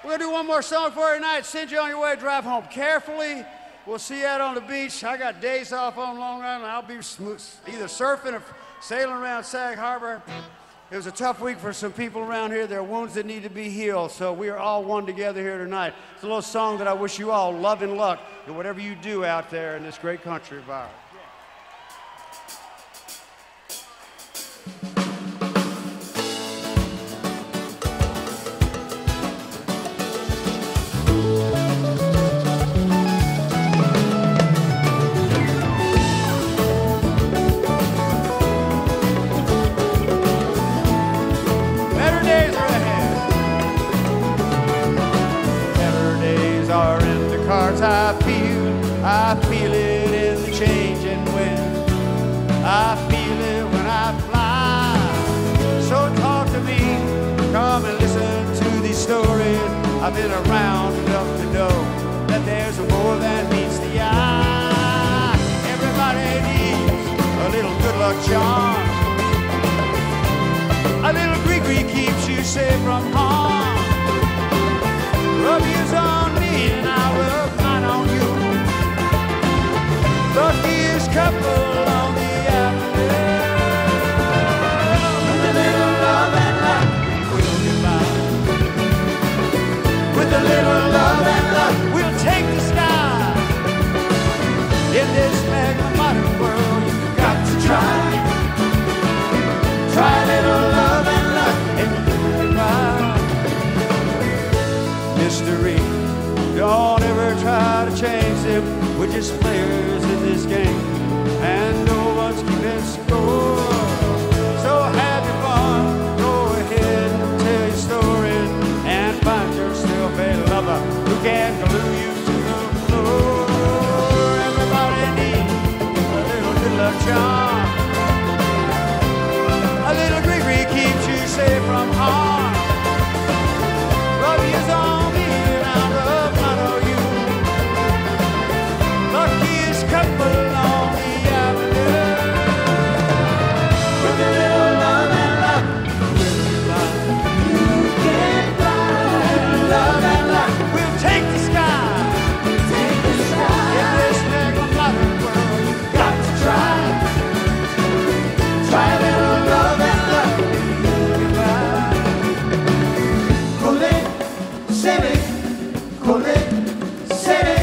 We're gonna do one more song for you tonight. Send you on your way. Drive home carefully. We'll see you out on the beach. I got days off on Long Island. I'll be either surfing or sailing around Sag Harbor. It was a tough week for some people around here. There are wounds that need to be healed, so we are all one together here tonight. It's a little song that I wish you all love and luck in whatever you do out there in this great country of ours. I feel it in the changing wind. I feel it when I fly. So talk to me, come and listen to these stories. I've been around enough to know that there's more than meets the eye. Everybody needs a little good luck charm. A little gree-gree keeps you safe from harm. Rub yours on me and I'll rub mine on you. Luckiest couple on the avenue. With a little love and luck, we'll get by. With a little love and luck, we'll take the sky. In this mega modern world, you've got to try. Try a little love and luck, and you'll get by. Mystery, don't ever try to change them. We're just players in this game, and no one's keeping score. So have your fun, go ahead and tell your story, and find yourself a lover who can glue you to the floor. Everybody needs a little good luck charm. A little gree-gree keeps you safe from harm. Rub yours on me and I'll rub mine on you. Luckiest couple on the avenue. With a little love and luck, we'll get by. Love and luck, we'll take the sky. In this mega modern world, you've got to try. Try a little love and luck, we'll get by. Cole, Seve, Cole, Seve.